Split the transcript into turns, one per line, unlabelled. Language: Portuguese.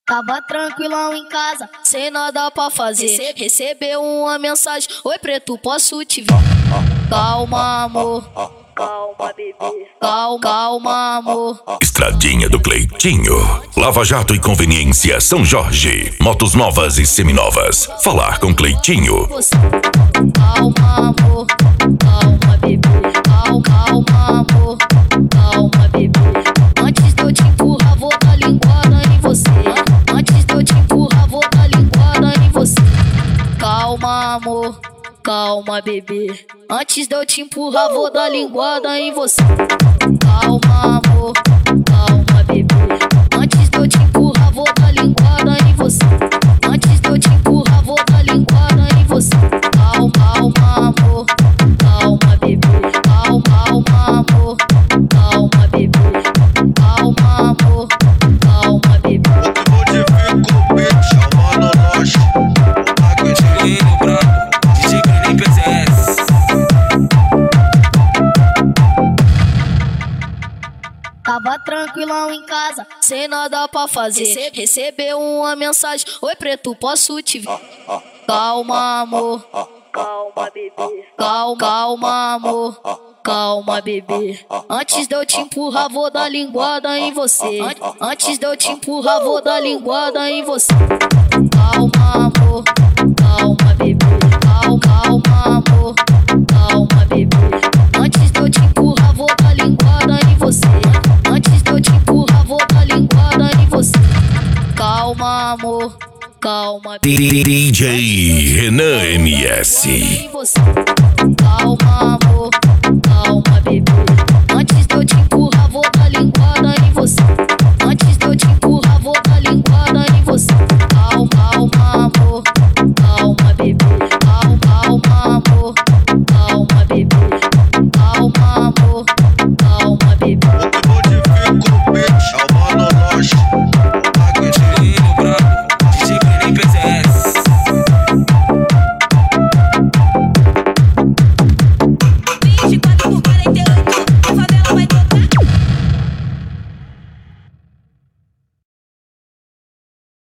Tava tranquilão em casa, sem nada pra fazer. Recebeu uma mensagem: oi preto, posso te ver? Calma, amor. Calma, bebê. Calma, calma, amor.
Estradinha do Cleitinho. Lava Jato e Conveniência São Jorge. Motos novas e seminovas. Falar com Cleitinho.
Calma, amor. Calma, bebê. Calma, calma, amor. Calma, bebê. Antes de eu te empurrar, vou dar linguada em você. Antes de eu te empurrar, vou dar linguada em você. Calma, amor. Calma, bebê. Antes de eu te empurrar, vou dar linguada em você. Calma, amor. Calma, bebê. Antes de eu te empurrar, vou dar linguada em você. Antes de eu te empurrar, vou dar linguada em você. Calma, calma, amor. Calma, bebê. Calma, calma, amor. Calma, bebê. Calma, amor. Calma, bebê.
Modifico o beat, chamando nós. O bagulho brabo.
Tava tranquilão em casa, sem nada pra fazer. Recebeu uma mensagem: oi preto, posso te ver? Calma, amor. Calma, bebê. Calma, calma, amor. Calma, bebê. Antes de eu te empurrar, vou dar linguada em você. Antes de eu te empurrar, vou dar linguada em você. Calma, amor. Calma, bebê. Calma, calma, amor. Calma, bebê. Antes de eu te empurrar, vou dar linguada em você. Antes de eu te empurrar, vou dar linguada em você. Calma, amor. Calma, bebê.
DJ Renan MS.
Calma, amor.